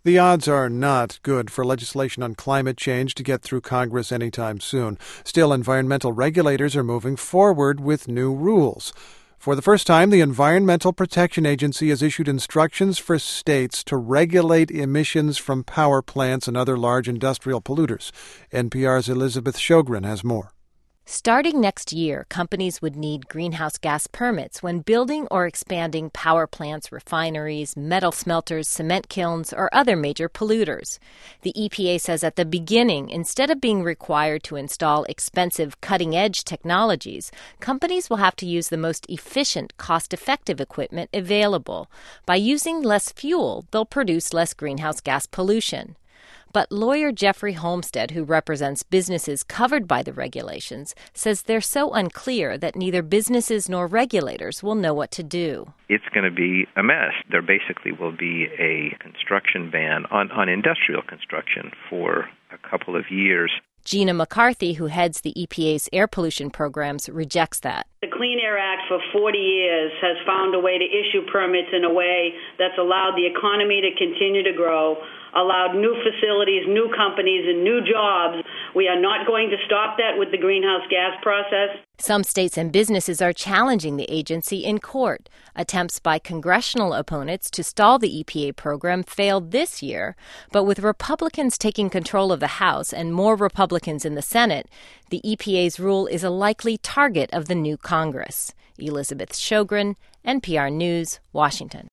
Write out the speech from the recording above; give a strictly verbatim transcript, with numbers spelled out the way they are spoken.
The odds are not good for legislation on climate change to get through Congress anytime soon. Still, environmental regulators are moving forward with new rules. For the first time, the Environmental Protection Agency has issued instructions for states to regulate emissions from power plants and other large industrial polluters. N P R's Elizabeth Shogren has more. Starting next year, companies would need greenhouse gas permits when building or expanding power plants, refineries, metal smelters, cement kilns, or other major polluters. The E P A says at the beginning, instead of being required to install expensive, cutting-edge technologies, companies will have to use the most efficient, cost-effective equipment available. By using less fuel, they'll produce less greenhouse gas pollution. But lawyer Jeffrey Holmstead, who represents businesses covered by the regulations, says they're so unclear that neither businesses nor regulators will know what to do. It's going to be a mess. There basically will be a construction ban on, on industrial construction for a couple of years. Gina McCarthy, who heads the E P A's air pollution programs, rejects that. The Clean Air Act for forty years has found a way to issue permits in a way that's allowed the economy to continue to grow, allowed new facilities, new companies, and new jobs. We are not going to stop that with the greenhouse gas process. Some states and businesses are challenging the agency in court. Attempts by congressional opponents to stall the E P A program failed this year, but with Republicans taking control of the House and more Republicans in the Senate, the E P A's rule is a likely target of the new Congress. Elizabeth Shogren, N P R News, Washington.